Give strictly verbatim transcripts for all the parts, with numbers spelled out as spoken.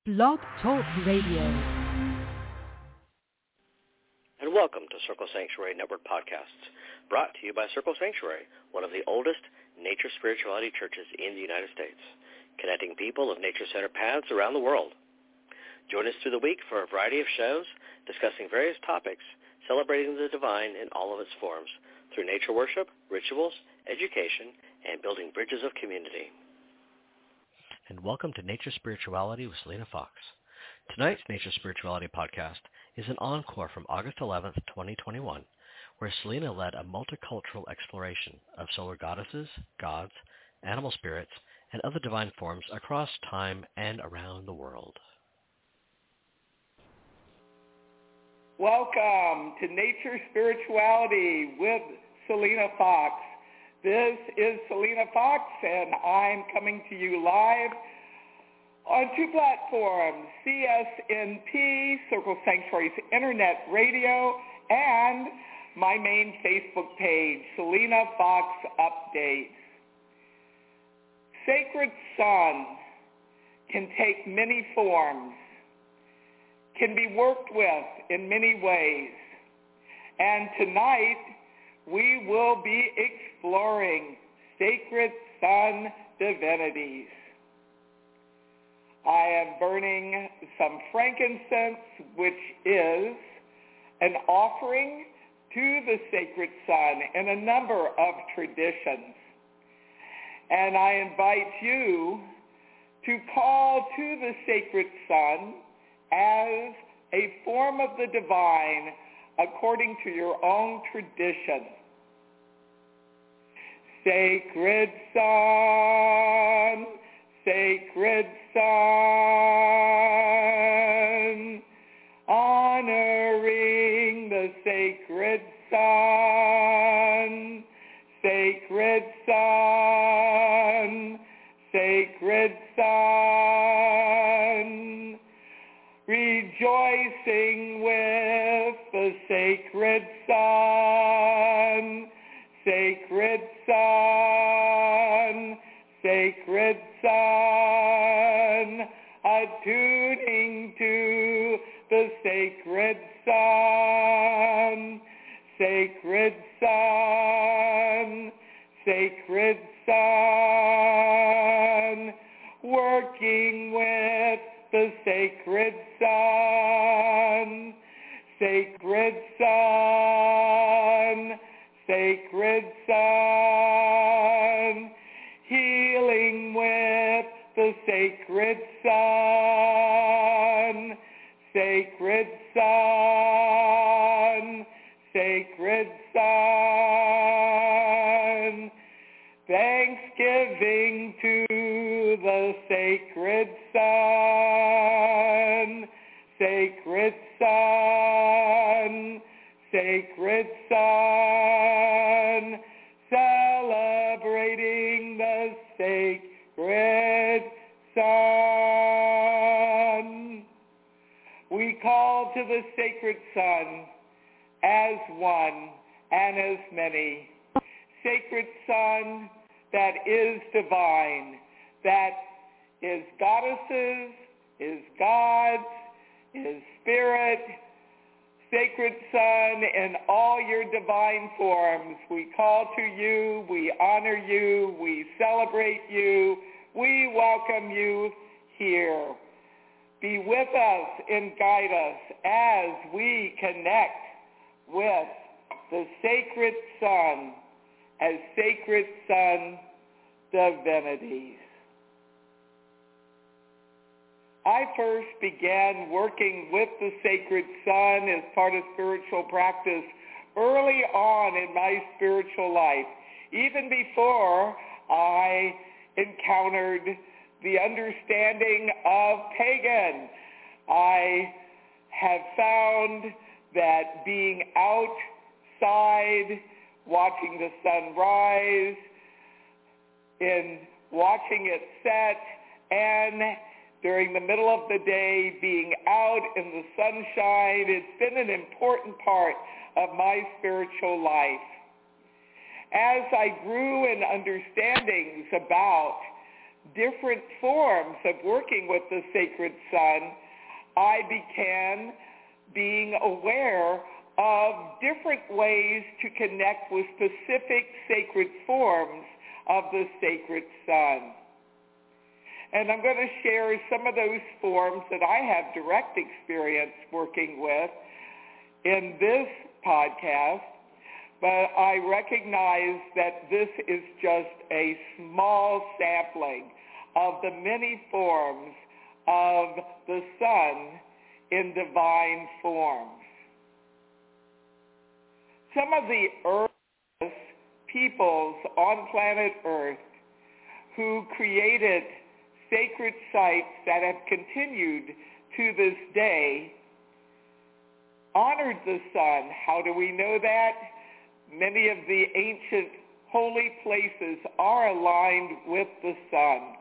Blog Talk Radio. And welcome to Circle Sanctuary Network Podcasts, brought to you by Circle Sanctuary, one of the oldest nature spirituality churches in the United States, connecting people of nature-centered paths around the world. Join us through the week for a variety of shows discussing various topics, celebrating the divine in all of its forms, through nature worship, rituals, education, and building bridges of community. And welcome to Nature Spirituality with Selena Fox. Tonight's Nature Spirituality podcast is an encore from August eleventh, twenty twenty-one, where Selena led a multicultural exploration of solar goddesses, gods, animal spirits, and other divine forms across time and around the world. Welcome to Nature Spirituality with Selena Fox. This is Selena Fox, and I'm coming to you live on two platforms, C S N P, Circle Sanctuary's Internet Radio, and my main Facebook page, Selena Fox Updates. Sacred Sun can take many forms, can be worked with in many ways. And tonight, we will be exploring Sacred Sun divinities. I am burning some frankincense, which is an offering to the Sacred Sun in a number of traditions. And I invite you to call to the Sacred Sun as a form of the divine according to your own tradition. Sacred Sun, Sacred Sun, honoring the Sacred Sun, Sacred Sun, Sacred Sun, rejoicing with the Sacred Sun, Sacred Sun, Sacred Sun, attuning to the Sacred Sun, Sacred Sun, Sacred Sun, working with the Sacred Sun, Sacred Sun, Sacred Sun, healing with the Sacred Sun, Sacred Sun, Sacred Sun, thanksgiving to the Sacred Sun, Sacred Sun, Sacred Sun, celebrating the Sacred Sun. We call to the Sacred Sun as one and as many. Sacred Sun that is divine, that is goddesses, is gods, is spirit. Sacred Sun in all your divine forms, we call to you, we honor you, we celebrate you, we welcome you here. Be with us and guide us as we connect with the Sacred Sun as Sacred Sun divinities. I first began working with the Sacred Sun as part of spiritual practice early on in my spiritual life, even before I encountered the understanding of pagan. I have found that being outside, watching the sun rise, in watching it set, and during the middle of the day, being out in the sunshine, it's been an important part of my spiritual life. As I grew in understandings about different forms of working with the sacred sun, I began being aware of different ways to connect with specific sacred forms of the sacred sun. And I'm going to share some of those forms that I have direct experience working with in this podcast, but I recognize that this is just a small sampling of the many forms of the sun in divine forms. Some of the earliest peoples on planet Earth who created sacred sites that have continued to this day honored the sun. How do we know that? Many of the ancient holy places are aligned with the sun.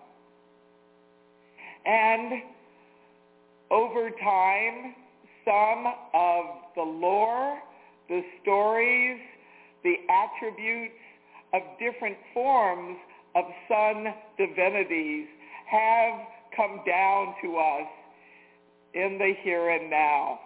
And over time, some of the lore, the stories, the attributes of different forms of sun divinities have come down to us in the here and now.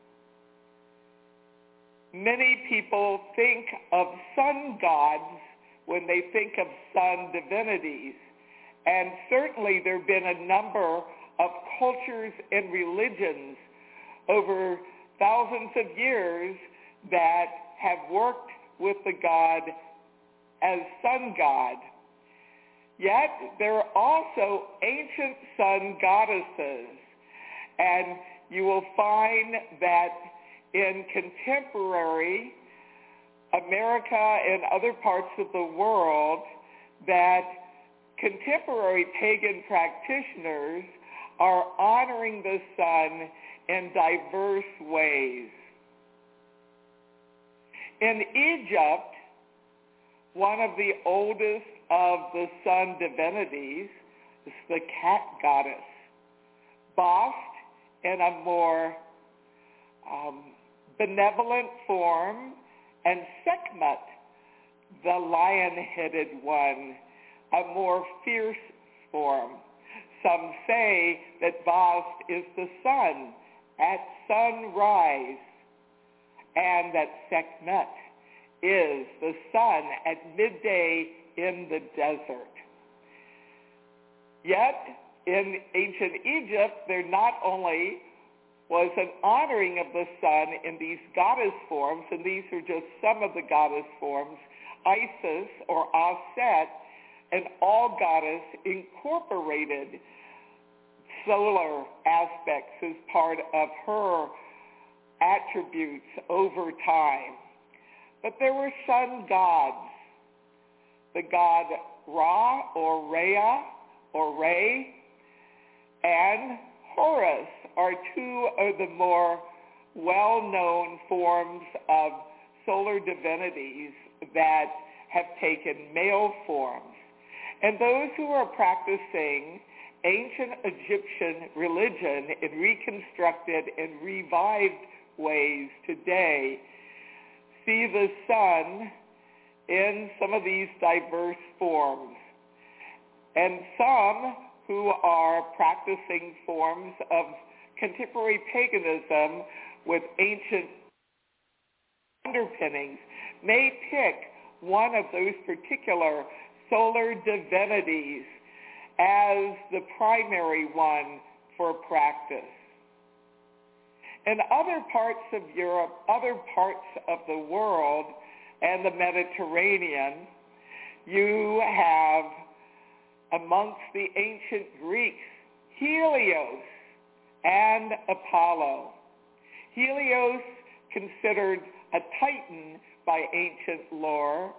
Many people think of sun gods when they think of sun divinities, and certainly there have been a number of cultures and religions over thousands of years that have worked with the god as sun god. Yet there are also ancient sun goddesses, and you will find that in contemporary America and other parts of the world that contemporary pagan practitioners are honoring the sun in diverse ways. In Egypt, one of the oldest of the sun divinities is the cat goddess, Bast, in a more um, benevolent form, and Sekhmet, the lion-headed one, a more fierce form. Some say that Bast is the sun at sunrise, and that Sekhmet is the sun at midday in the desert. Yet, in ancient Egypt, there not only was an honoring of the sun in these goddess forms, and these are just some of the goddess forms. Isis, or Aset, an all-goddess, incorporated solar aspects as part of her attributes over time. But there were sun gods. The god Ra, or Rhea, or Re, and Horus are two of the more well-known forms of solar divinities that have taken male forms. And those who are practicing ancient Egyptian religion in reconstructed and revived ways today see the sun in some of these diverse forms. And some who are practicing forms of contemporary paganism with ancient underpinnings may pick one of those particular solar divinities as the primary one for practice. In other parts of Europe, other parts of the world, and the Mediterranean, you have amongst the ancient Greeks, Helios and Apollo. Helios, considered a titan by ancient lore,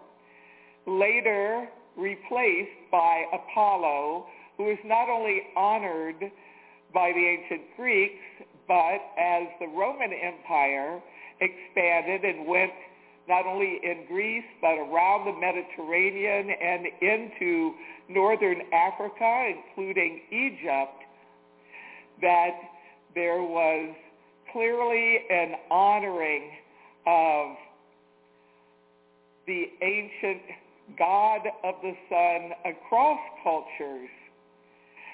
later replaced by Apollo, who is not only honored by the ancient Greeks, but as the Roman Empire expanded and went not only in Greece, but around the Mediterranean and into northern Africa, including Egypt, that there was clearly an honoring of the ancient god of the sun across cultures.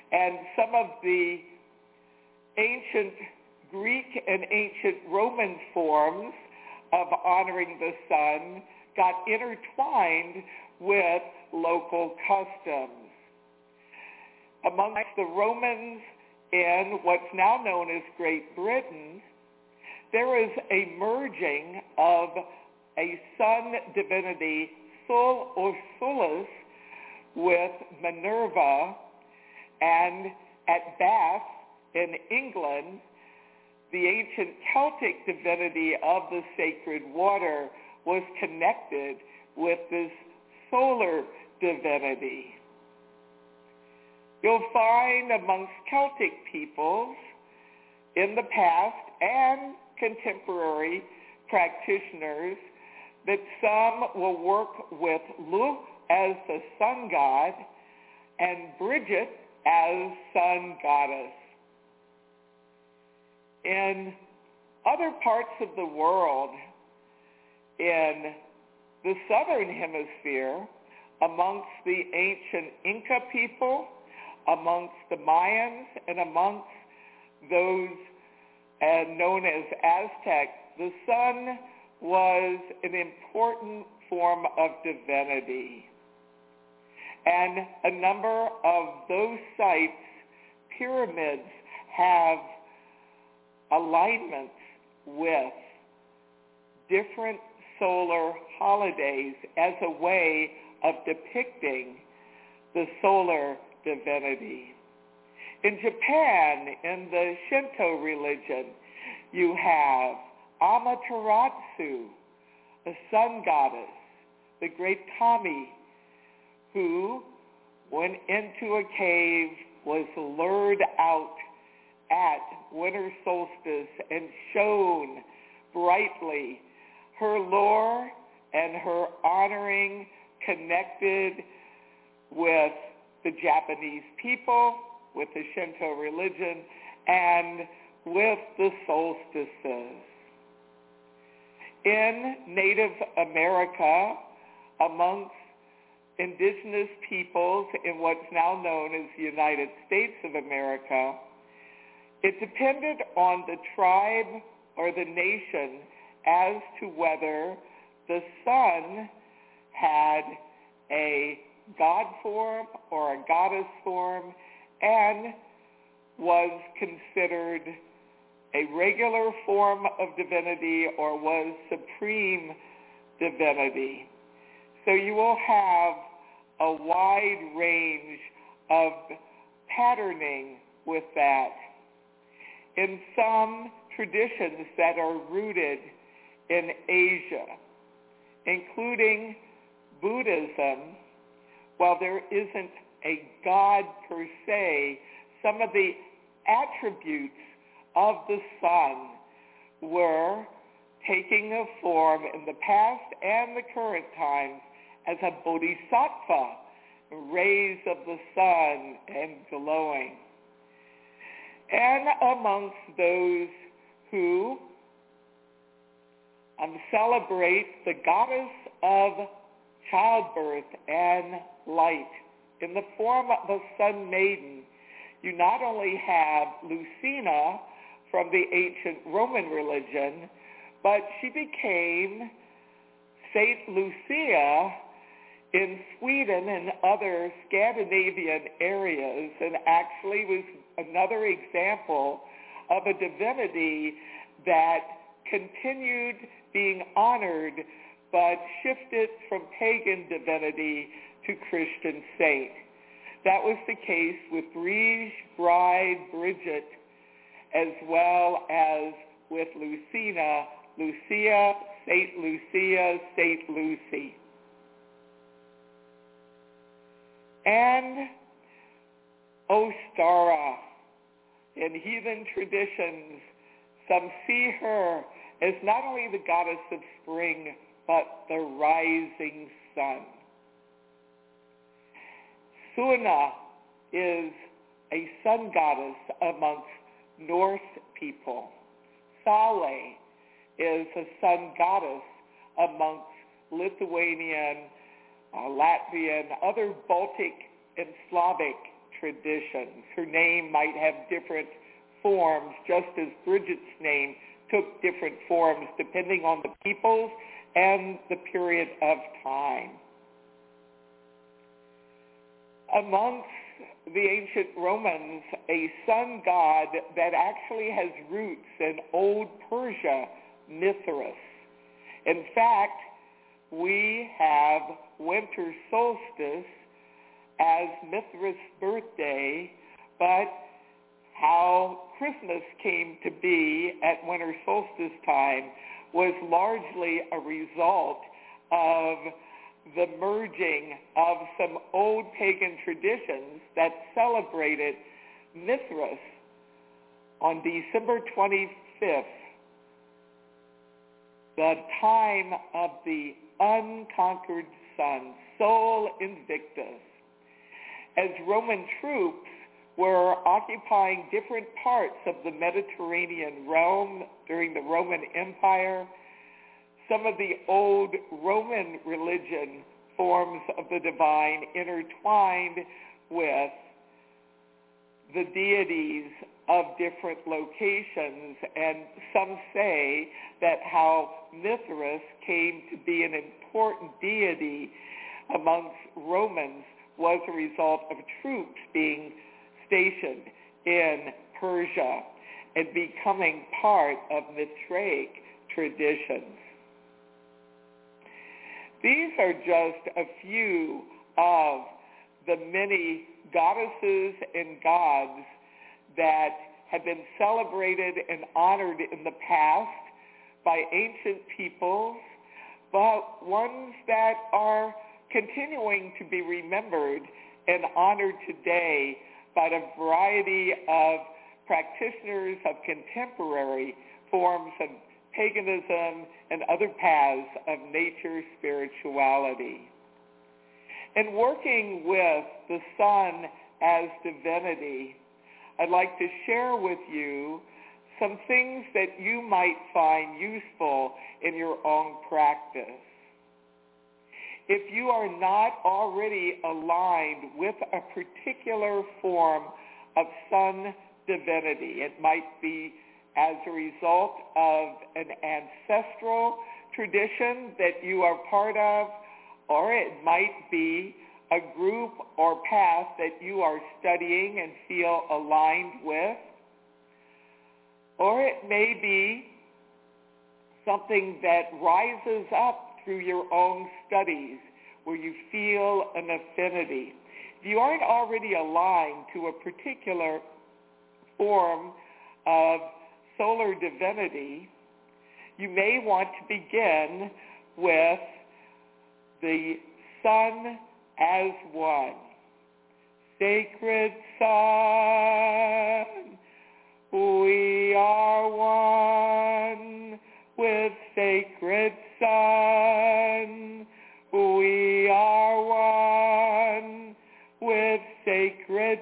And some of the ancient Greek and ancient Roman forms of honoring the sun got intertwined with local customs. Amongst the Romans in what's now known as Great Britain, there is a merging of a sun divinity, Sol or Solus, with Minerva, and at Bath in England, the ancient Celtic divinity of the sacred water was connected with this solar divinity. You'll find amongst Celtic peoples in the past and contemporary practitioners that some will work with Lu as the sun god and Bridget as sun goddess. In other parts of the world, in the southern hemisphere, amongst the ancient Inca people, amongst the Mayans, and amongst those uh, known as Aztecs, the sun was an important form of divinity. And a number of those sites, pyramids, have alignments with different solar holidays as a way of depicting the solar divinity. In Japan, in the Shinto religion, you have Amaterasu, a sun goddess, the great kami, who went into a cave, was lured out at winter solstice and shone brightly. Her lore and her honoring connected with the Japanese people, with the Shinto religion, and with the solstices. In Native America, amongst indigenous peoples in what's now known as the United States of America, it depended on the tribe or the nation as to whether the sun had a god form or a goddess form and was considered a regular form of divinity or was supreme divinity. So you will have a wide range of patterning with that. In some traditions that are rooted in Asia, including Buddhism, while there isn't a god per se, some of the attributes of the sun were taking a form in the past and the current times as a bodhisattva, rays of the sun and glowing. And amongst those who um, celebrate the goddess of childbirth and light in the form of a sun maiden, you not only have Lucina from the ancient Roman religion, but she became Saint Lucia in Sweden and other Scandinavian areas, and actually was another example of a divinity that continued being honored but shifted from pagan divinity to Christian saint. That was the case with Brige, Bride, Bridget, as well as with Lucina, Lucia, Saint Lucia, Saint Lucy. And Ostara. In heathen traditions, some see her as not only the goddess of spring, but the rising sun. Suna is a sun goddess amongst Norse people. Sale is a sun goddess amongst Lithuanian, uh, Latvian, other Baltic and Slavic traditions. Her name might have different forms, just as Bridget's name took different forms depending on the peoples and the period of time. Amongst the ancient Romans, a sun god that actually has roots in Old Persia, Mithras. In fact, we have winter solstice as Mithras' birthday, but how Christmas came to be at winter solstice time was largely a result of the merging of some old pagan traditions that celebrated Mithras on December twenty-fifth, the time of the unconquered sun, Sol Invictus. As Roman troops were occupying different parts of the Mediterranean realm during the Roman Empire, some of the old Roman religion forms of the divine intertwined with the deities of different locations, and some say that how Mithras came to be an important deity amongst Romans was a result of troops being stationed in Persia and becoming part of Mithraic traditions. These are just a few of the many goddesses and gods that have been celebrated and honored in the past by ancient peoples, but ones that are continuing to be remembered and honored today by a variety of practitioners of contemporary forms of paganism and other paths of nature spirituality. In working with the sun as divinity, I'd like to share with you some things that you might find useful in your own practice. If you are not already aligned with a particular form of sun divinity, it might be as a result of an ancestral tradition that you are part of, or it might be a group or path that you are studying and feel aligned with, or it may be something that rises up through your own studies where you feel an affinity. If you aren't already aligned to a particular form of solar divinity, you may want to begin with the sun as one. Sacred sun, we are one with sacred sun. We are one with sacred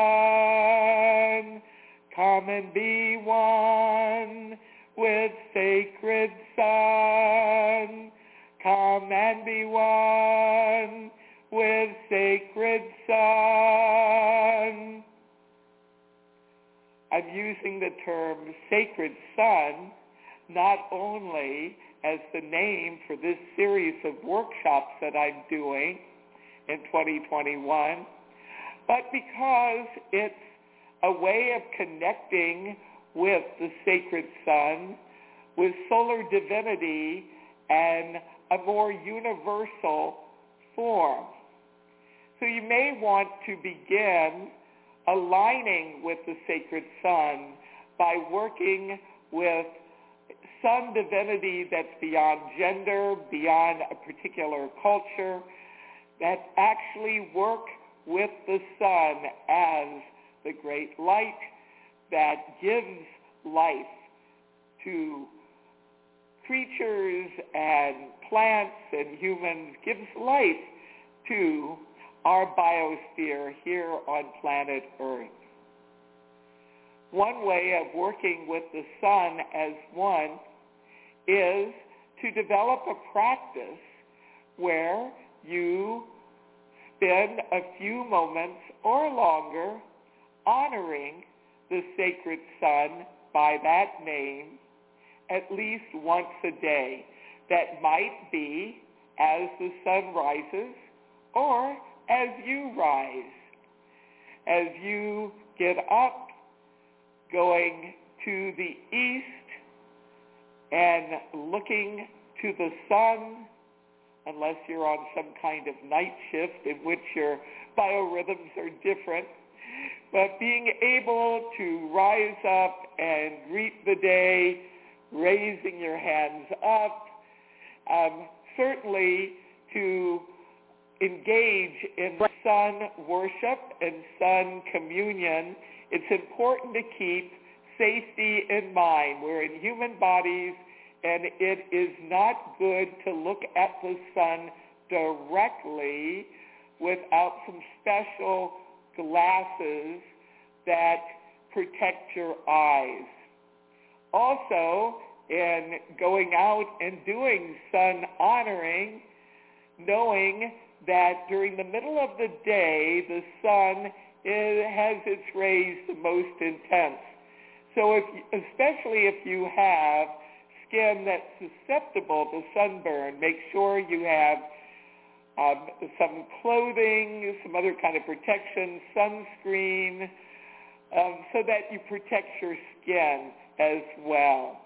sun. Come and be one with sacred sun. Come and be one with sacred sun. I'm using the term sacred sun not only as the name for this series of workshops that I'm doing in twenty twenty-one, but because it's a way of connecting with the sacred sun, with solar divinity, and a more universal form. So you may want to begin aligning with the sacred sun by working with sun divinity that's beyond gender, beyond a particular culture, that actually work with the sun as the great light that gives life to creatures and plants and humans, gives life to our biosphere here on planet Earth. One way of working with the sun as one is to develop a practice where you spend a few moments or longer, honoring the sacred sun by that name at least once a day. That might be as the sun rises or as you rise. As you get up, going to the east and looking to the sun, unless you're on some kind of night shift in which your biorhythms are different, but being able to rise up and greet the day, raising your hands up, um, certainly to engage in sun worship and sun communion, it's important to keep safety in mind. We're in human bodies, and it is not good to look at the sun directly without some special glasses that protect your eyes. Also, in going out and doing sun honoring, knowing that during the middle of the day, the sun is, has its rays the most intense. So if, especially if you have skin that's susceptible to sunburn, make sure you have um, some clothing, some other kind of protection, sunscreen, um, so that you protect your skin as well.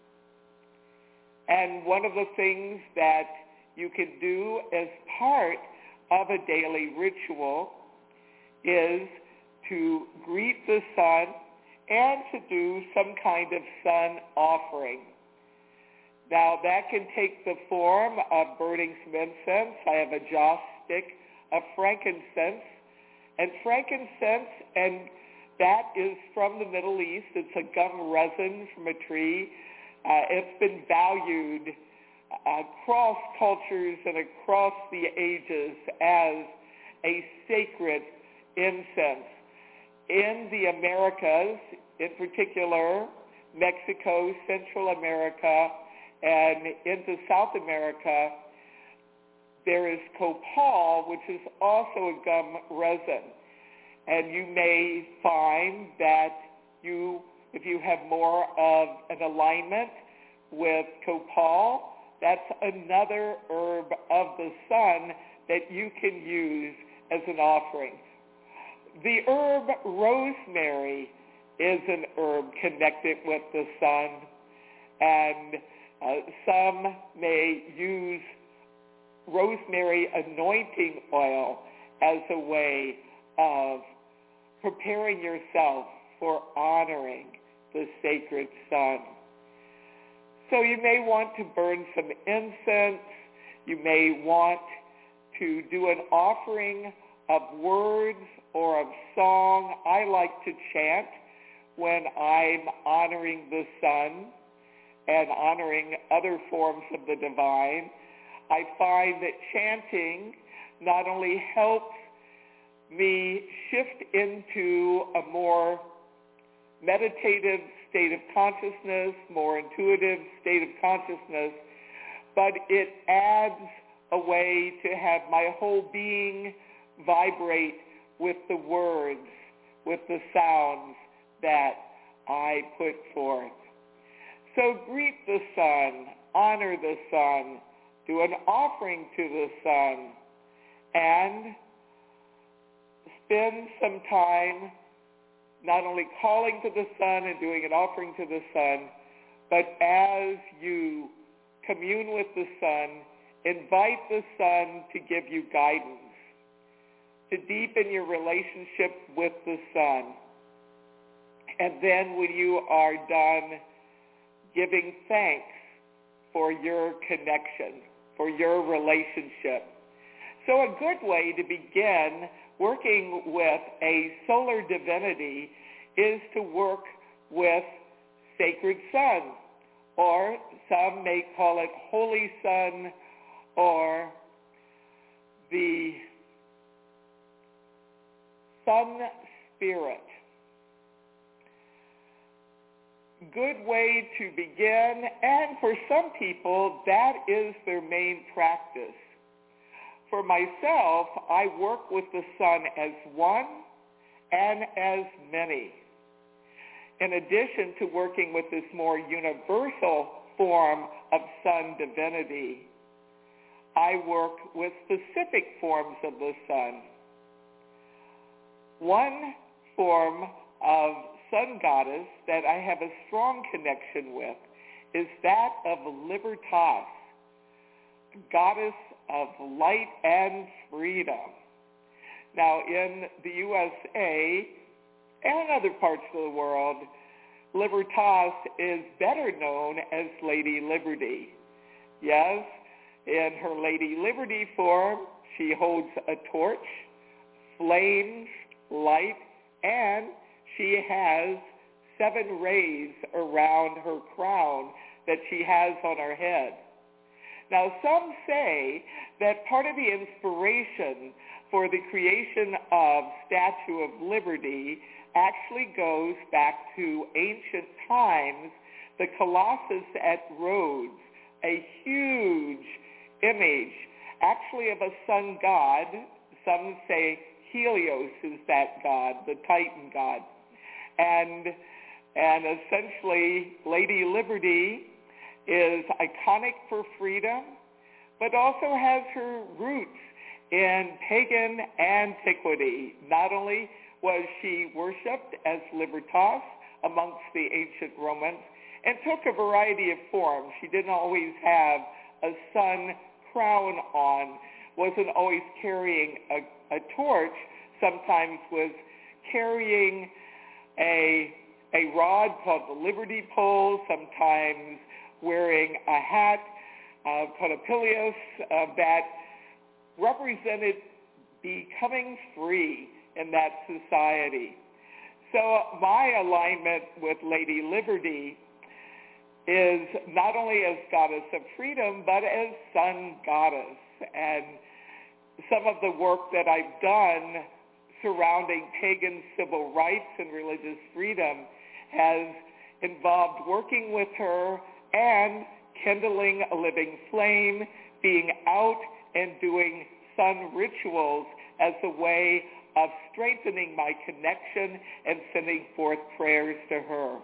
And one of the things that you can do as part of a daily ritual is to greet the sun and to do some kind of sun offering. Now, that can take the form of burning some incense. I have a joss stick of frankincense. And frankincense, and that is from the Middle East. It's a gum resin from a tree. Uh, it's been valued across cultures and across the ages as a sacred incense. In the Americas, in particular, Mexico, Central America, and into South America, there is copal, which is also a gum resin. And you may find that you, if you have more of an alignment with copal, that's another herb of the sun that you can use as an offering. The herb rosemary is an herb connected with the sun, and uh, some may use rosemary anointing oil as a way of preparing yourself for honoring the sacred sun. So you may want to burn some incense. You may want to do an offering of words or of song. I like to chant when I'm honoring the sun and honoring other forms of the divine. I find that chanting not only helps me shift into a more meditative state of consciousness, more intuitive state of consciousness, but it adds a way to have my whole being vibrate with the words, with the sounds that I put forth. So greet the sun, honor the sun, do an offering to the sun, and spend some time not only calling to the sun and doing an offering to the sun, but as you commune with the sun, invite the sun to give you guidance, to deepen your relationship with the sun. And then when you are done, giving thanks for your connection, for your relationship. So a good way to begin working with a solar divinity is to work with sacred sun, or some may call it holy sun, or the sun spirit. Good way to begin, and for some people, that is their main practice. for myself, I work with the sun as one and as many. In addition to working with this more universal form of sun divinity, I work with specific forms of the sun. One form of sun goddess that I have a strong connection with is that of Libertas, goddess of light and freedom. Now, in the U S A and other parts of the world, Libertas is better known as Lady Liberty. Yes, in her Lady Liberty form, she holds a torch, flames, light, and she has seven rays around her crown that she has on her head. Now, some say that part of the inspiration for the creation of Statue of Liberty actually goes back to ancient times, the Colossus at Rhodes, a huge image, actually of a sun god. Some say Helios is that god, the Titan god. And, and essentially, Lady Liberty is iconic for freedom, but also has her roots in pagan antiquity. Not only was she worshipped as Libertas amongst the ancient Romans, and took a variety of forms. She didn't always have a sun crown on, wasn't always carrying a, a torch, sometimes was carrying a, a rod called the Liberty Pole, sometimes wearing a hat uh, called a pileus uh, that represented becoming free in that society. So my alignment with Lady Liberty is not only as goddess of freedom, but as sun goddess. And some of the work that I've done surrounding pagan civil rights and religious freedom has involved working with her and kindling a living flame, being out and doing sun rituals as a way of strengthening my connection and sending forth prayers to her.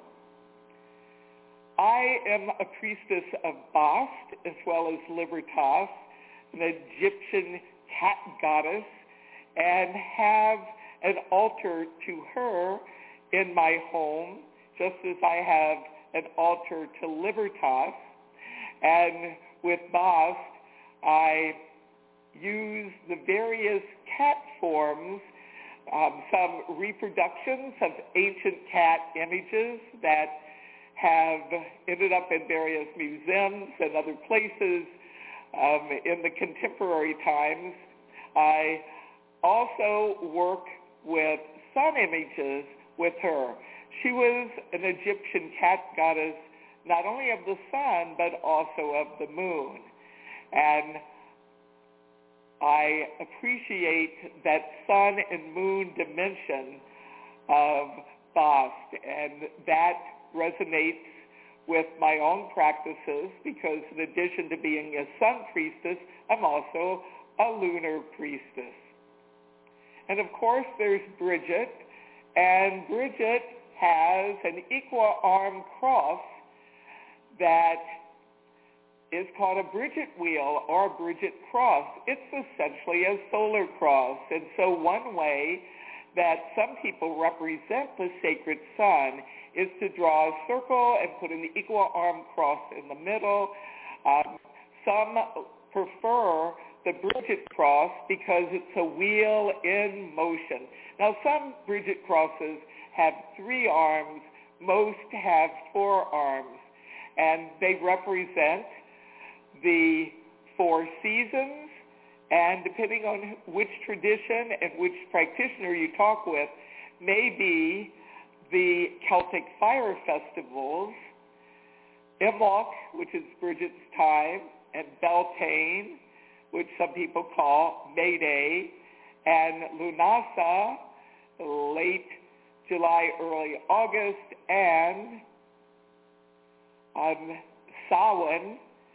I am a priestess of Bast as well as Libertas, an Egyptian cat goddess, and have an altar to her in my home, just as I have an altar to Libertas. And with Bast, I use the various cat forms, um, some reproductions of ancient cat images that have ended up in various museums and other places um, in the contemporary times. I also work with sun images with her. She was an Egyptian cat goddess, not only of the sun, but also of the moon. And I appreciate that sun and moon dimension of Bast, and that resonates with my own practices because in addition to being a sun priestess, I'm also a lunar priestess. And of course there's Bridget, and Bridget has an equal arm cross that is called a Bridget wheel or a Bridget cross. It's essentially a solar cross. And so one way that some people represent the sacred sun is to draw a circle and put an equal arm cross in the middle. Um, some prefer the Bridget cross because it's a wheel in motion. Now, some Bridget crosses have three arms. Most have four arms. And they represent the four seasons, and depending on which tradition and which practitioner you talk with, maybe the Celtic fire festivals, Imbolc, which is Bridget's time, and Beltane, which some people call May Day, and Lunasa, late July, early August, and um, Samhain,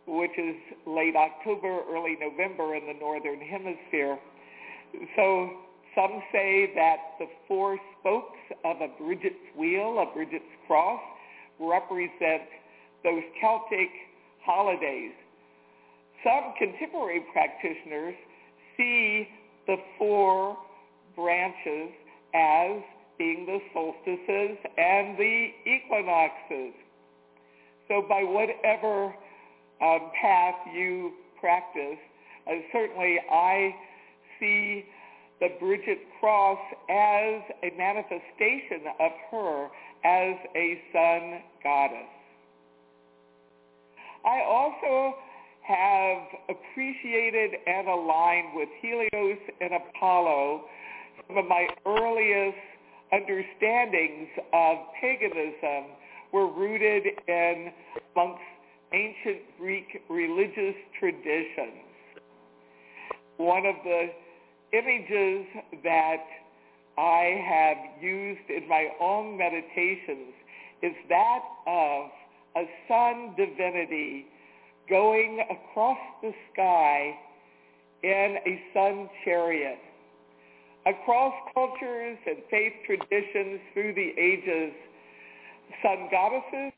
which is late October, early November in the Northern Hemisphere. So some say that the four spokes of a Bridget's wheel, a Bridget's cross, represent those Celtic holidays. Some contemporary practitioners see the four branches as being the solstices and the equinoxes. So by whatever um, path you practice, uh, certainly I see the Bridget cross as a manifestation of her as a sun goddess. I also have appreciated and aligned with Helios and Apollo some of my earliest understandings of paganism were rooted in amongst ancient Greek religious traditions. One of the images that I have used in my own meditations is that of a sun divinity going across the sky in a sun chariot. Across cultures and faith traditions through the ages, sun goddesses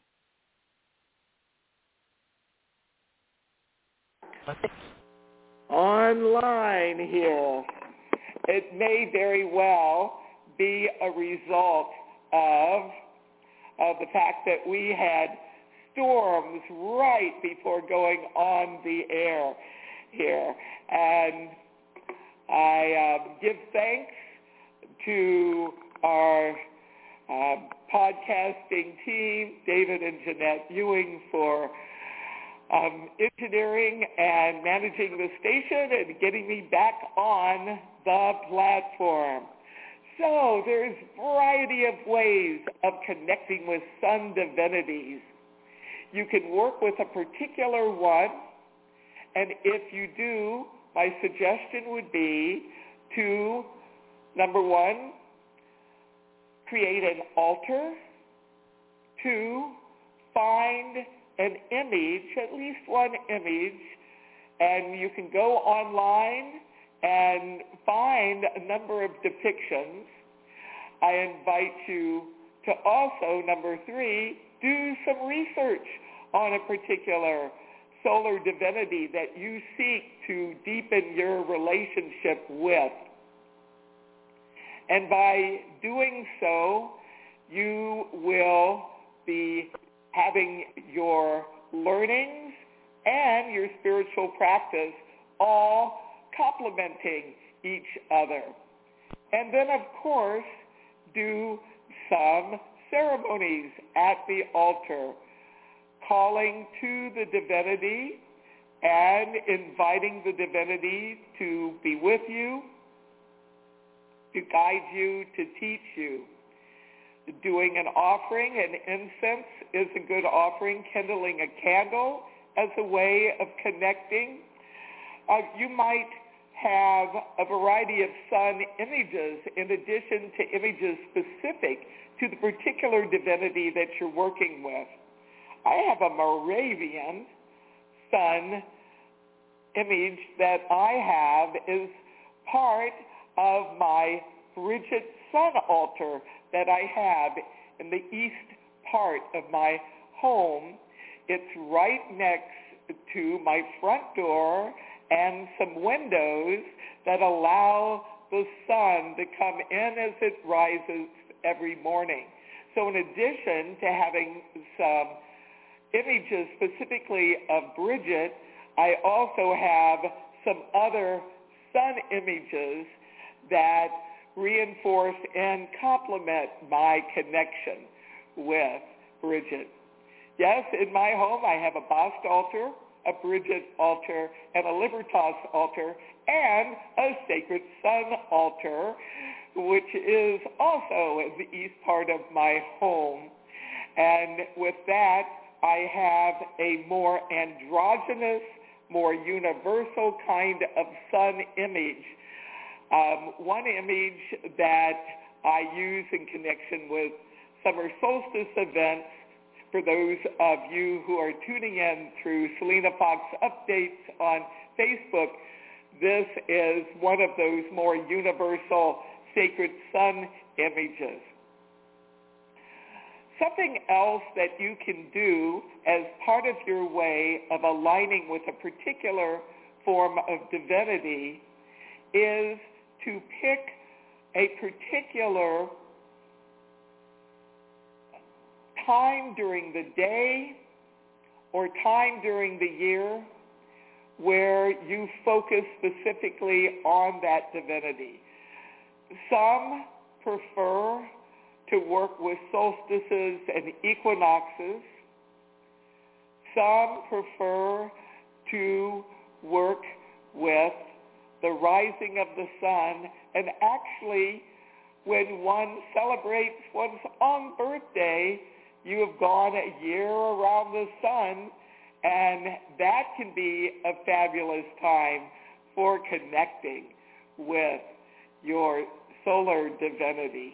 online here. It may very well be a result of, of the fact that we had storms right before going on the air here. And I um, give thanks to our uh, podcasting team, David and Jeanette Ewing, for um, engineering and managing the station and getting me back on the platform. So there's a variety of ways of connecting with sun divinities. You can work with a particular one, and if you do, my suggestion would be to, number one, create an altar. Two, find an image, at least one image, and you can go online and find a number of depictions. I invite you to also, number three, do some research on a particular solar divinity that you seek to deepen your relationship with. And by doing so, you will be having your learnings and your spiritual practice all complementing each other. And then, of course, do some ceremonies at the altar, calling to the divinity and inviting the divinity to be with you, to guide you, to teach you. Doing an offering, an incense is a good offering, kindling a candle as a way of connecting. Uh, you might have a variety of sun images in addition to images specific to the particular divinity that you're working with. I have a Moravian sun image that I have is part of my Bridget sun altar that I have in the east part of my home. It's right next to my front door and some windows that allow the sun to come in as it rises every morning. So in addition to having some images specifically of Bridget, I also have some other sun images that reinforce and complement my connection with Bridget. Yes, in my home I have a Bast altar, a Bridget altar, and a Libertas altar, and a Sacred Sun altar, which is also in the east part of my home. And with that, I have a more androgynous, more universal kind of sun image. Um, one image that I use in connection with summer solstice events, for those of you who are tuning in through Selena Fox Updates on Facebook, this is one of those more universal sacred sun images. Something else that you can do as part of your way of aligning with a particular form of divinity is to pick a particular time during the day or time during the year where you focus specifically on that divinity. Some prefer to work with solstices and equinoxes. Some prefer to work with the rising of the sun. And actually, when one celebrates one's own birthday, you have gone a year around the sun, and that can be a fabulous time for connecting with your solar divinity.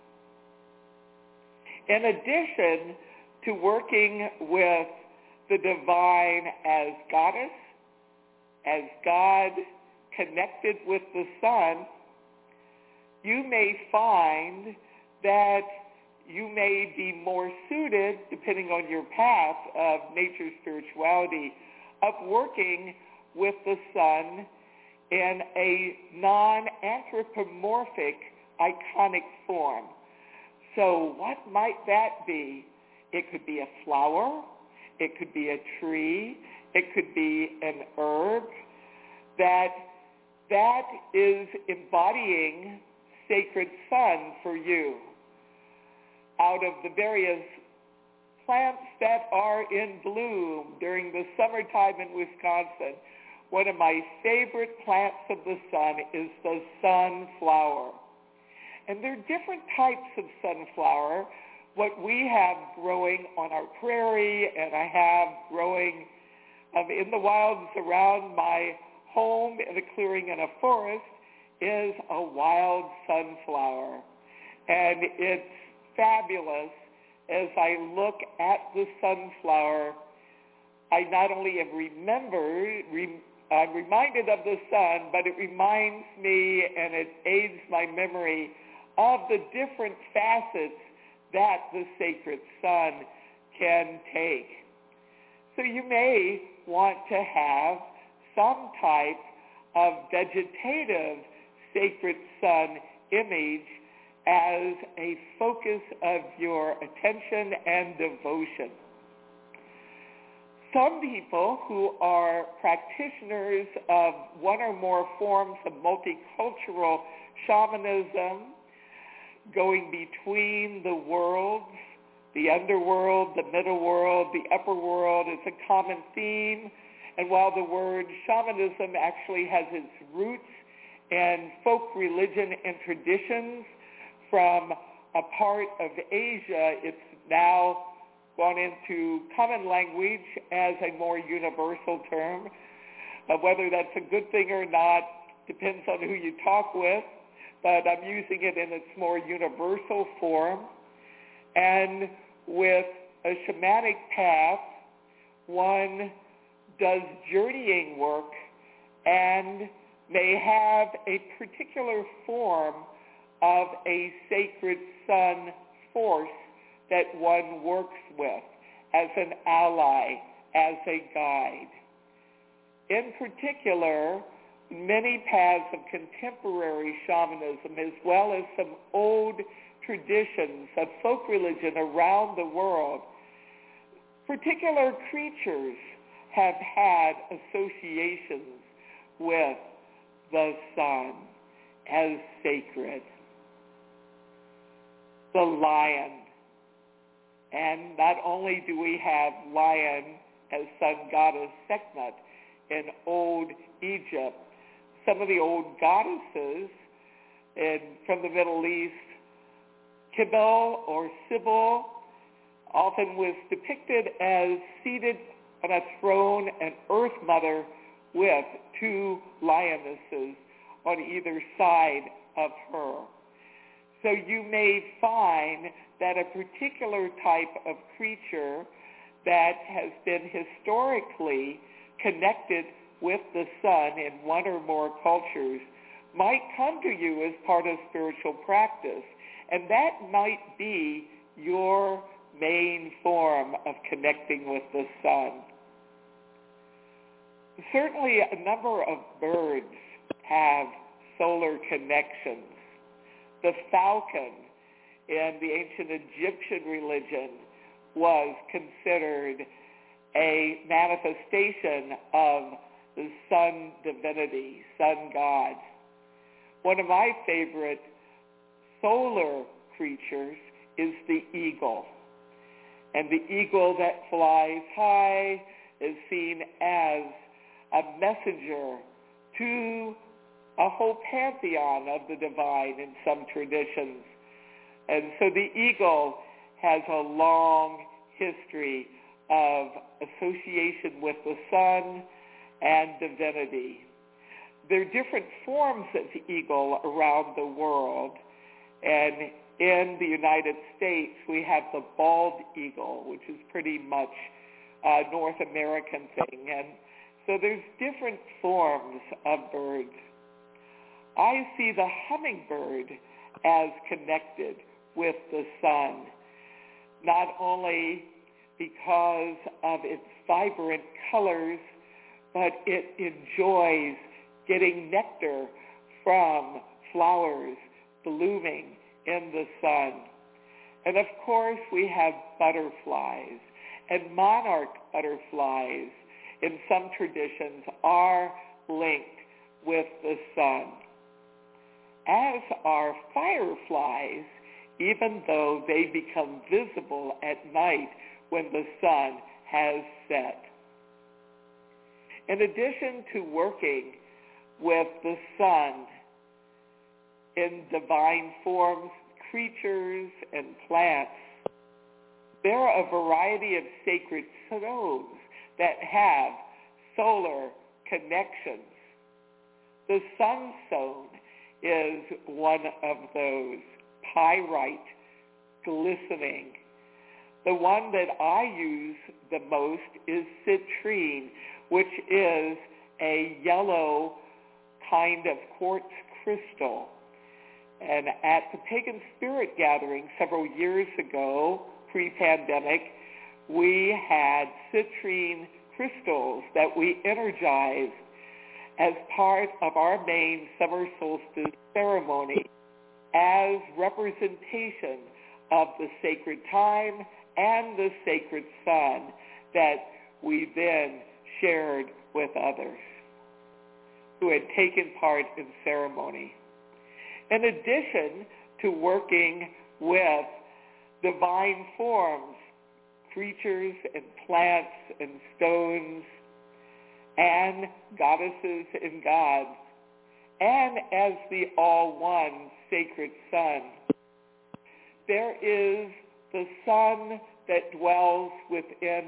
In addition to working with the divine as goddess, as God connected with the sun, you may find that you may be more suited, depending on your path of nature spirituality, of working with the sun in a non-anthropomorphic, iconic form. So what might that be? It could be a flower. It could be a tree. It could be an herb. That, that is embodying sacred sun for you. Out of the various plants that are in bloom during the summertime in Wisconsin, one of my favorite plants of the sun is the sunflower. And there are different types of sunflower. What we have growing on our prairie and I have growing um, in the wilds around my home in a clearing in a forest is a wild sunflower. And it's fabulous. As I look at the sunflower, I not only am remembered, re, I'm reminded of the sun, but it reminds me and it aids my memory of the different facets that the sacred sun can take. So you may want to have some type of vegetative sacred sun image as a focus of your attention and devotion. Some people who are practitioners of one or more forms of multicultural shamanism, going between the worlds, the underworld, the middle world, the upper world, is a common theme. And while the word shamanism actually has its roots in folk religion and traditions from a part of Asia, it's now gone into common language as a more universal term. Uh, whether that's a good thing or not depends on who you talk with, but I'm using it in its more universal form. And with a shamanic path, one does journeying work and may have a particular form of a sacred sun force that one works with as an ally, as a guide. In particular, many paths of contemporary shamanism, as well as some old traditions of folk religion around the world, particular creatures have had associations with the sun as sacred. The lion. And not only do we have lion as sun goddess Sekhmet in old Egypt, some of the old goddesses in, from the Middle East, Kibble or Sybil, often was depicted as seated on a throne, an earth mother with two lionesses on either side of her. So you may find that a particular type of creature that has been historically connected with the sun in one or more cultures might come to you as part of spiritual practice, and that might be your main form of connecting with the sun. Certainly a number of birds have solar connections. The falcon in the ancient Egyptian religion was considered a manifestation of the sun divinity, sun god. One of my favorite solar creatures is the eagle. And the eagle that flies high is seen as a messenger to a whole pantheon of the divine in some traditions. And so the eagle has a long history of association with the sun and divinity. There are different forms of the eagle around the world. And in the United States, we have the bald eagle, which is pretty much a North American thing. And so there's different forms of birds. I see the hummingbird as connected with the sun, not only because of its vibrant colors, but it enjoys getting nectar from flowers blooming in the sun. And of course, we have butterflies, and monarch butterflies in some traditions are linked with the sun, as are fireflies, even though they become visible at night when the sun has set. In addition to working with the sun in divine forms, creatures, and plants, there are a variety of sacred stones that have solar connections. The sunstone is one of those, pyrite, glistening. The one that I use the most is citrine, which is a yellow kind of quartz crystal. And at the Pagan Spirit Gathering several years ago, pre-pandemic, we had citrine crystals that we energized as part of our main summer solstice ceremony as representation of the sacred time and the sacred sun that we then shared with others who had taken part in ceremony. In addition to working with divine forms, creatures and plants and stones, and goddesses and gods, and as the all-one sacred sun, there is the sun that dwells within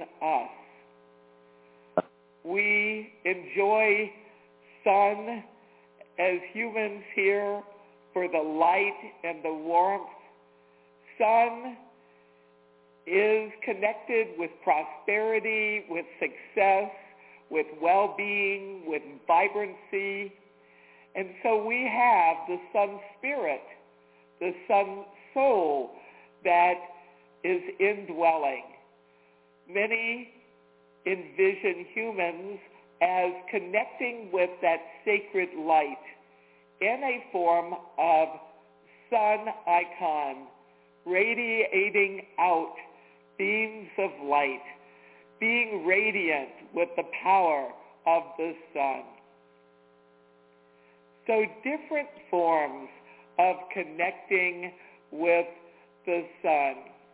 us. We enjoy sun as humans here for the light and the warmth. Sun is connected with prosperity, with success, with well-being, with vibrancy. And so we have the sun spirit, the sun soul that is indwelling. Many envision humans as connecting with that sacred light in a form of sun icon, radiating out beams of light, being radiant with the power of the sun. So different forms of connecting with the sun.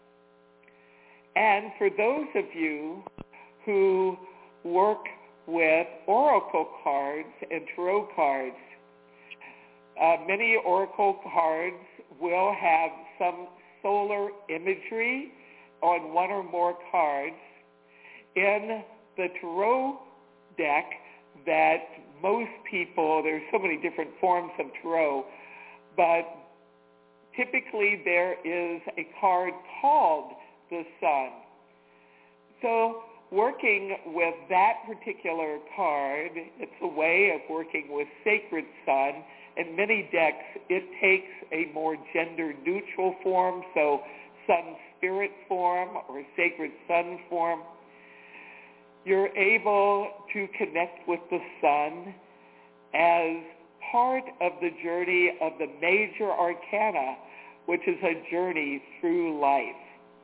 And for those of you who work with oracle cards and tarot cards, uh, many oracle cards will have some solar imagery on one or more cards. In the tarot deck that most people, there's so many different forms of tarot, but typically there is a card called the sun. So working with that particular card, it's a way of working with Sacred Sun. In many decks, it takes a more gender-neutral form, so Sun Spirit form or Sacred Sun form. You're able to connect with the sun as part of the journey of the major arcana, which is a journey through life.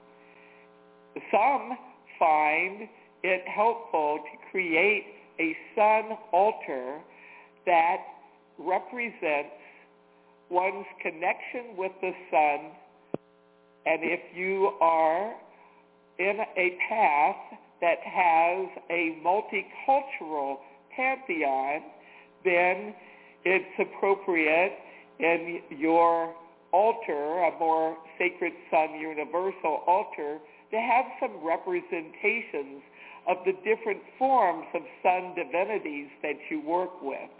Some find it helpful to create a sun altar that represents one's connection with the sun. And if you are in a path that has a multicultural pantheon, then it's appropriate in your altar, a more Sacred Sun universal altar, to have some representations of the different forms of sun divinities that you work with.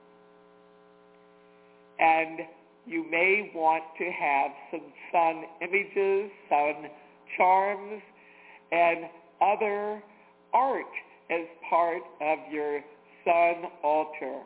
And you may want to have some sun images, sun charms, and other art as part of your sun altar.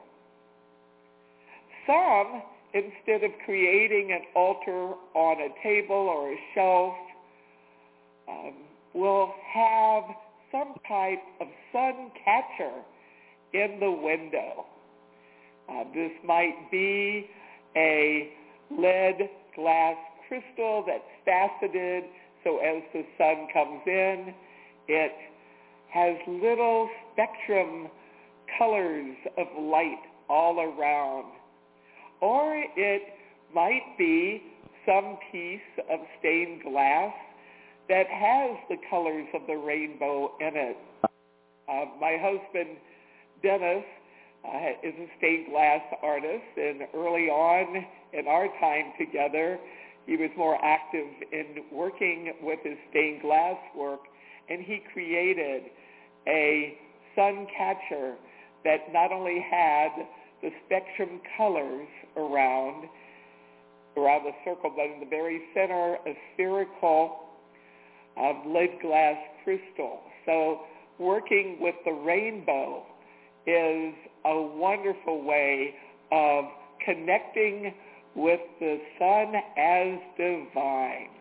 Some, instead of creating an altar on a table or a shelf, um, will have some type of sun catcher in the window. Uh, this might be a lead glass crystal that's faceted, so as the sun comes in, it has little spectrum colors of light all around. Or it might be some piece of stained glass that has the colors of the rainbow in it. Uh, my husband, Dennis, uh, is a stained glass artist, and early on in our time together, he was more active in working with his stained glass work, and he created a sun catcher that not only had the spectrum colors around, around the circle, but in the very center, a spherical of lead glass crystal. So working with the rainbow is a wonderful way of connecting with the sun as divine.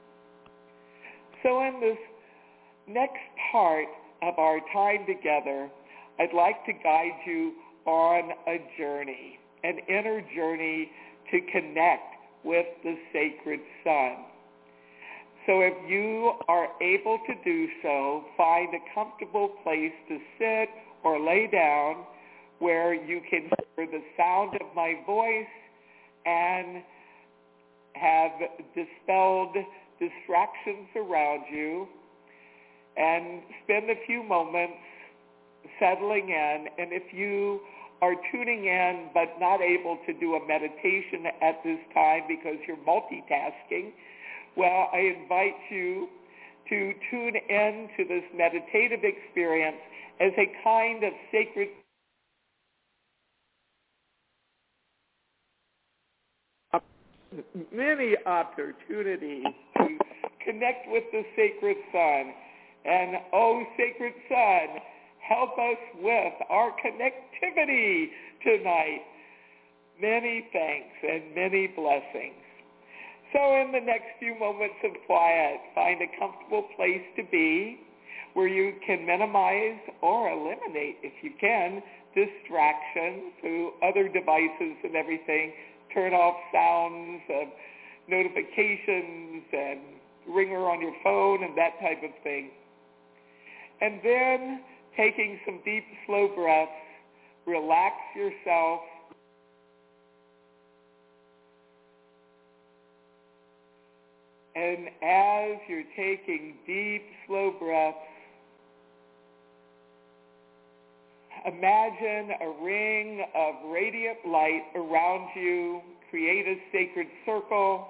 So in this next part of our time together, I'd like to guide you on a journey, an inner journey to connect with the sacred sun. So if you are able to do so, find a comfortable place to sit or lay down where you can hear the sound of my voice and have dispelled distractions around you, and spend a few moments settling in. And if you are tuning in but not able to do a meditation at this time because you're multitasking, well, I invite you to tune in to this meditative experience as a kind of sacred many opportunities to connect with the sacred sun. And oh, sacred sun, help us with our connectivity tonight. Many thanks and many blessings. So in the next few moments of quiet, find a comfortable place to be where you can minimize or eliminate, if you can, distraction through other devices and everything. Turn off sounds of notifications and ringer on your phone and that type of thing. And then taking some deep, slow breaths, relax yourself. And as you're taking deep, slow breaths, imagine a ring of radiant light around you. Create a sacred circle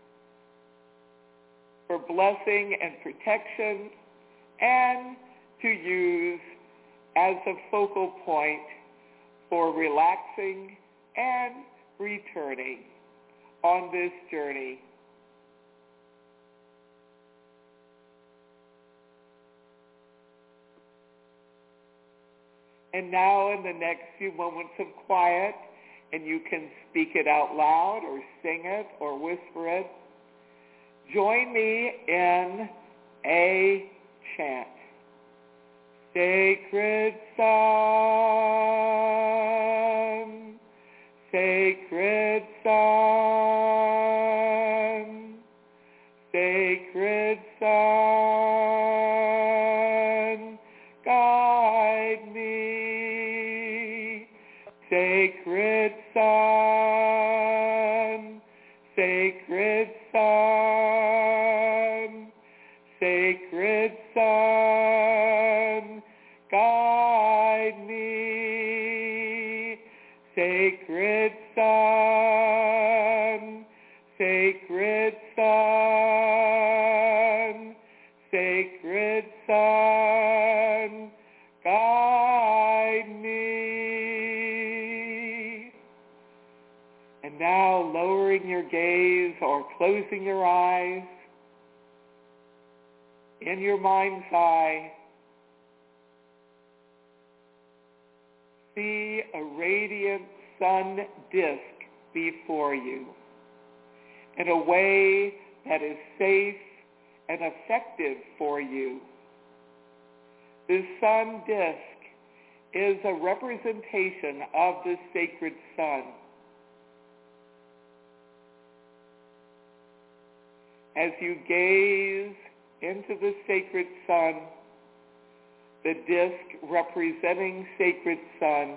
for blessing and protection, and to use as a focal point for relaxing and returning on this journey And now in the next few moments of quiet, and you can speak it out loud or sing it or whisper it, join me in a chant. Sacred Son, Sacred Son, Sacred Son, guide me. Sacred Son, Sacred Son, Sacred Son, guide me. Sacred Son, Sacred Son, Sacred Son, guide me. And now lowering your gaze or closing your eyes, in your mind's eye, see a radiant sun disk before you in a way that is safe and effective for you. This sun disk is a representation of the sacred sun. As you gaze into the sacred sun, the disk representing sacred sun,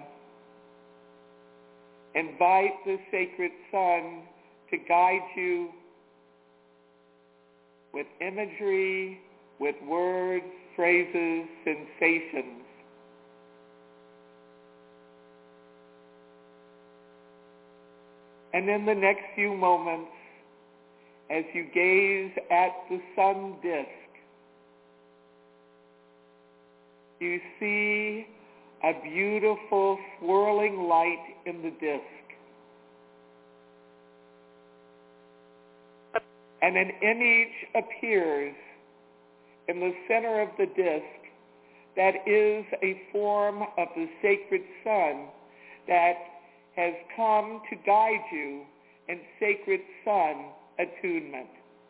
invite the sacred sun to guide you with imagery, with words, phrases, sensations. And in the next few moments, as you gaze at the sun disk, you see a beautiful swirling light in the disk. And an image appears in the center of the disk that is a form of the sacred sun that has come to guide you in sacred sun attunement.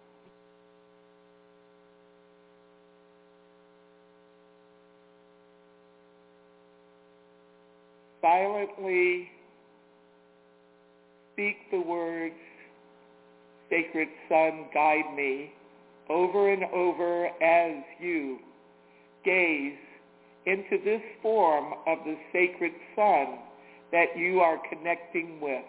Silently speak the words, Sacred Sun, guide me, over and over as you gaze into this form of the sacred sun that you are connecting with.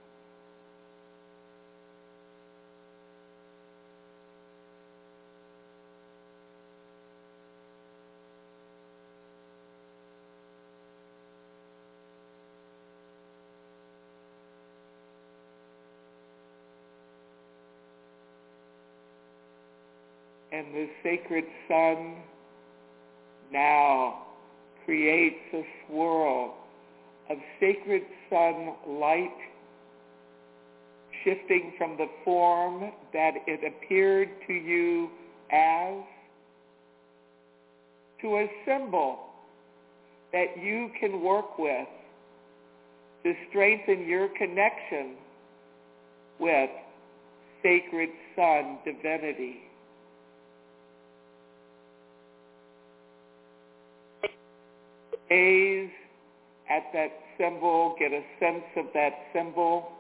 And the sacred sun now creates a swirl of sacred sun light, shifting from the form that it appeared to you as to a symbol that you can work with to strengthen your connection with sacred sun divinity. Gaze at that symbol, get a sense of that symbol.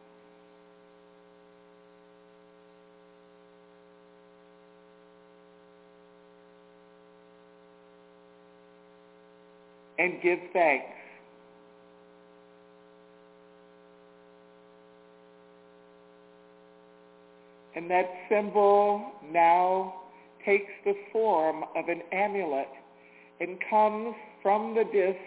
And give thanks. And that symbol now takes the form of an amulet and comes from the disk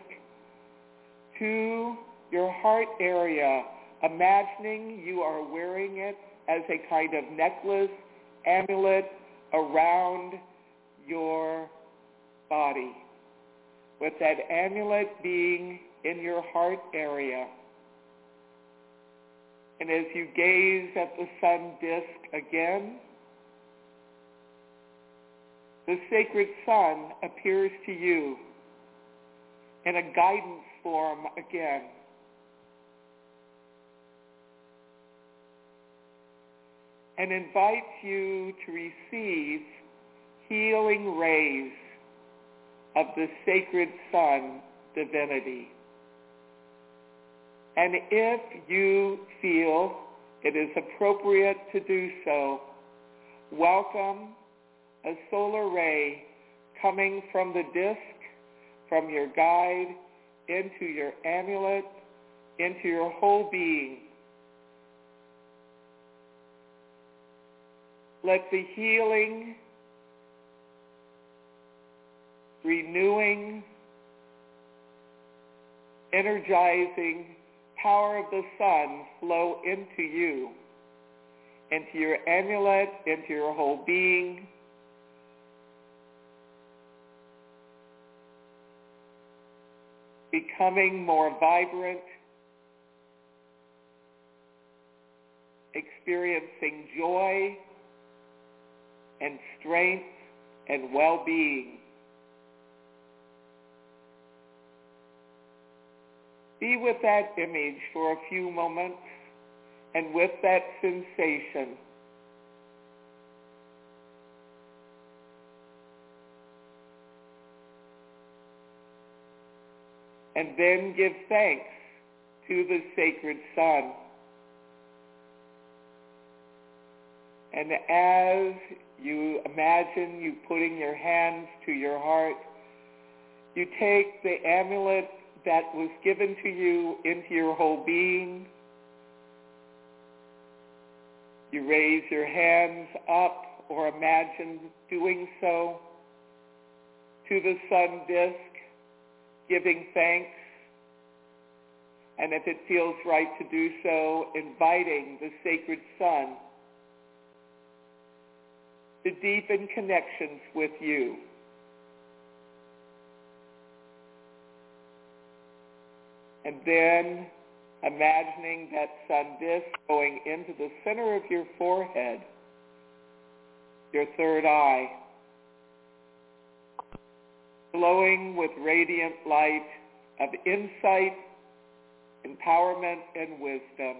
to your heart area, imagining you are wearing it as a kind of necklace, amulet around your body, with that amulet being in your heart area. And as you gaze at the sun disk again, the sacred sun appears to you in a guidance form again. And invites you to receive healing rays of the sacred Sun divinity. And if you feel it is appropriate to do so, welcome a solar ray coming from the disc, from your guide, into your amulet, into your whole being. Let the healing, renewing, energizing power of the sun flow into you, into your amulet, into your whole being. Becoming more vibrant, experiencing joy and strength and well-being. Be with that image for a few moments and with that sensation. And then give thanks to the sacred Sun. And as you imagine you putting your hands to your heart, you take the amulet that was given to you into your whole being. You raise your hands up, or imagine doing so, to the sun disk, giving thanks. And if it feels right to do so, inviting the sacred Sun to deepen connections with you. And then imagining that sun disk going into the center of your forehead, your third eye, glowing with radiant light of insight, empowerment, and wisdom.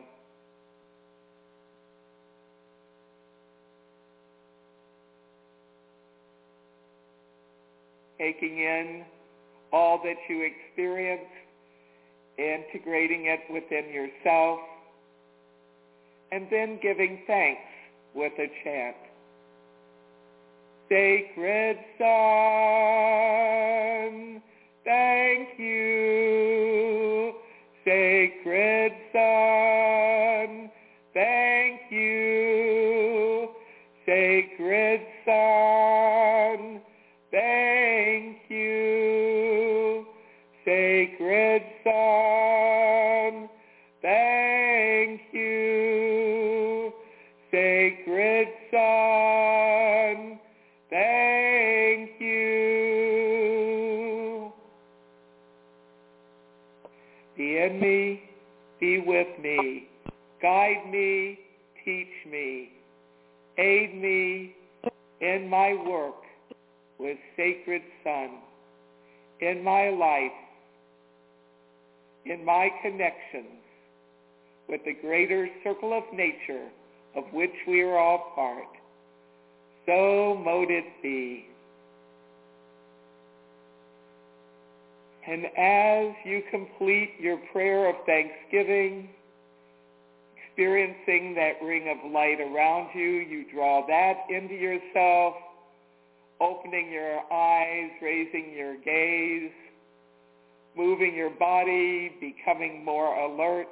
Taking in all that you experience, integrating it within yourself, and then giving thanks with a chant. Sacred Sun, thank you. Sacred Sun, thank you. Sacred Sun, thank you. Sacred Sun, thank you. Sacred Sun, thank you. Be in me, be with me, guide me, teach me, aid me in my work with sacred Sun, in my life, in my connections with the greater circle of nature of which we are all part. So mote it be. And as you complete your prayer of thanksgiving, experiencing that ring of light around you, you draw that into yourself, opening your eyes, raising your gaze, moving your body, becoming more alert,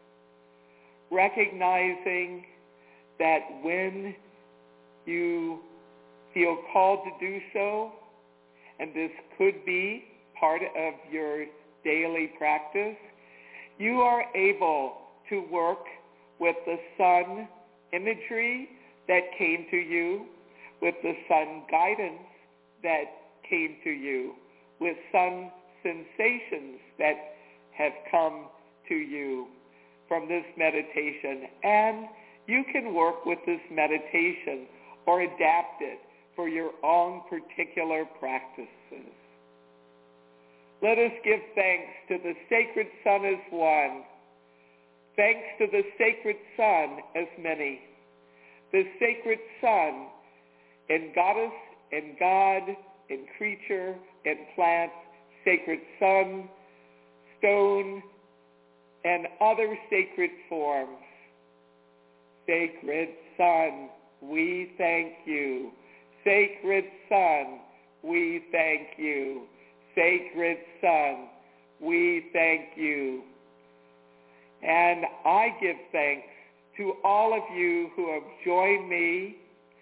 recognizing that when you feel called to do so, and this could be part of your daily practice, you are able to work with the sun imagery that came to you, with the sun guidance that came to you, with sun sensations that have come to you from this meditation. And you can work with this meditation or adapt it for your own particular practices. let us give thanks to the sacred Son as one, thanks to the sacred Son as many, the sacred Son in goddess and God, in creature and plant, sacred Son, stone, and other sacred forms. Sacred Son, we thank you. Sacred Son, we thank you. Sacred Son, we thank you. And I give thanks to all of you who have joined me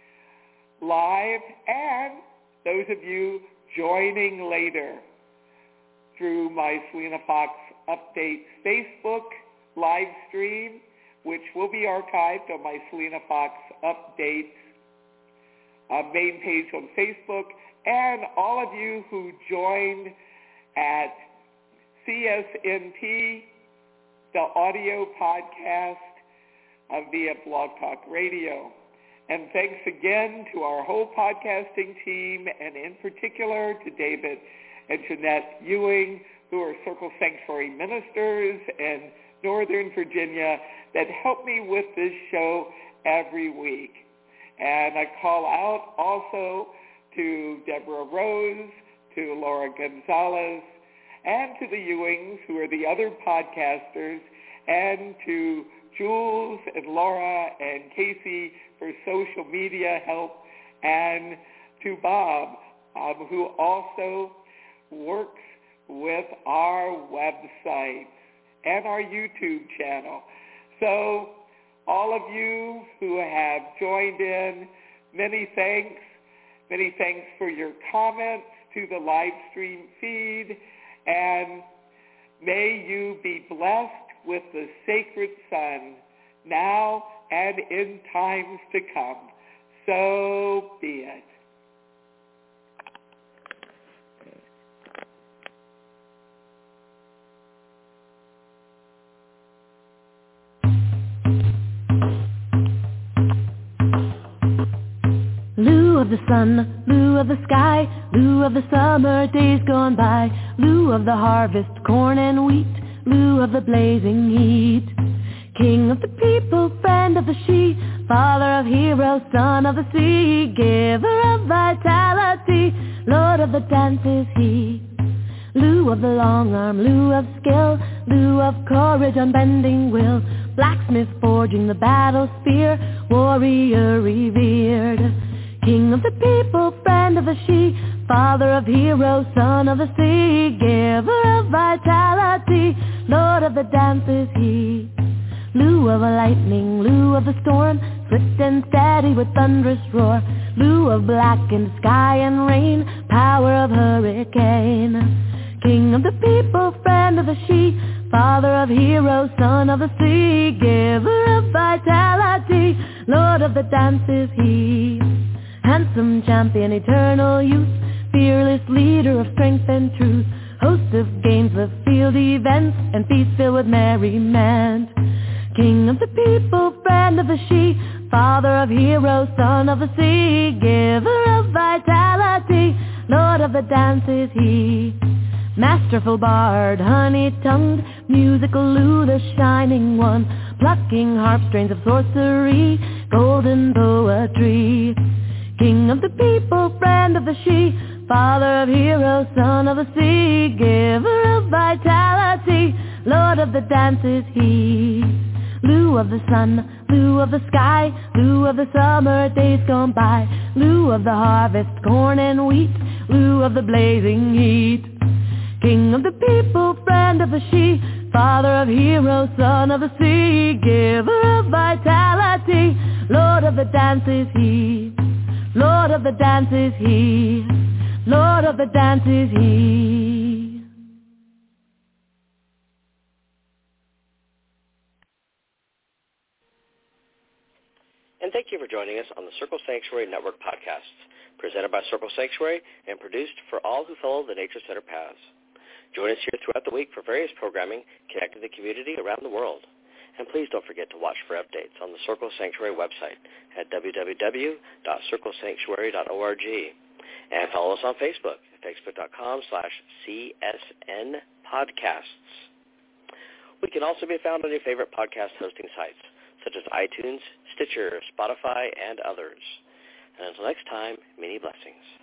live and those of you joining later through my Selena Fox Updates Facebook live stream, which will be archived on my Selena Fox Updates uh, main page on Facebook, and all of you who joined at C S N P, the audio podcast uh, via Blog Talk Radio. And thanks again to our whole podcasting team, and in particular to David and Jeanette Ewing, who are Circle Sanctuary ministers in Northern Virginia that help me with this show every week. And I call out also to Deborah Rose, to Laura Gonzalez, and to the Ewings, who are the other podcasters, and to Jules and Laura and Casey for social media help, and to Bob, um, who also works with our website and our YouTube channel. So all of you who have joined in, many thanks. Many thanks for your comments to the live stream feed, and may you be blessed with the sacred Son now and in times to come. So be it. Lou of the sun, Lou of the sky, Lou of the summer days gone by, Lou of the harvest, corn and wheat, Lou of the blazing heat. King of the people, friend of the she, father of heroes, son of the sea, giver of vitality, Lord of the dance is he. Lou of the long arm, Lou of skill, Lou of courage, unbending will, blacksmith forging the battle spear, warrior revered. King of the people, friend of the she, father of heroes, son of the sea, giver of vitality, Lord of the dance is he. Lou of a lightning, Lou of the storm, swift and steady with thunderous roar, Lou of blackened sky and rain, power of hurricane. King of the people, friend of the she, father of heroes, son of the sea, giver of vitality, Lord of the dance is he. Handsome champion, eternal youth, fearless leader of strength and truth, host of games of field events, and feasts filled with merriment. King of the people, friend of the she, father of heroes, son of the sea, giver of vitality, Lord of the dance is he. Masterful bard, honey-tongued, musical Lou, the shining one, plucking harp strings of sorcery, golden poetry. King of the people, friend of the she, father of heroes, son of the sea, giver of vitality, Lord of the dance is he. Lou of the sun, Lou of the sky, Lou of the summer days gone by, Lou of the harvest, corn and wheat, Lou of the blazing heat. King of the people, friend of the she, father of heroes, son of the sea, giver of vitality, Lord of the dance is he. Lord of the dance is he. Lord of the dance is he. And thank you for joining us on the Circle Sanctuary Network podcasts, presented by Circle Sanctuary and produced for all who follow the Nature Center paths. Join us here throughout the week for various programming connecting the community around the world. And please don't forget to watch for updates on the Circle Sanctuary website at w w w dot circle sanctuary dot org. And follow us on Facebook, facebook.com slash CSN Podcasts. We can also be found on your favorite podcast hosting sites, such as iTunes, Stitcher, Spotify, and others. And until next time, many blessings.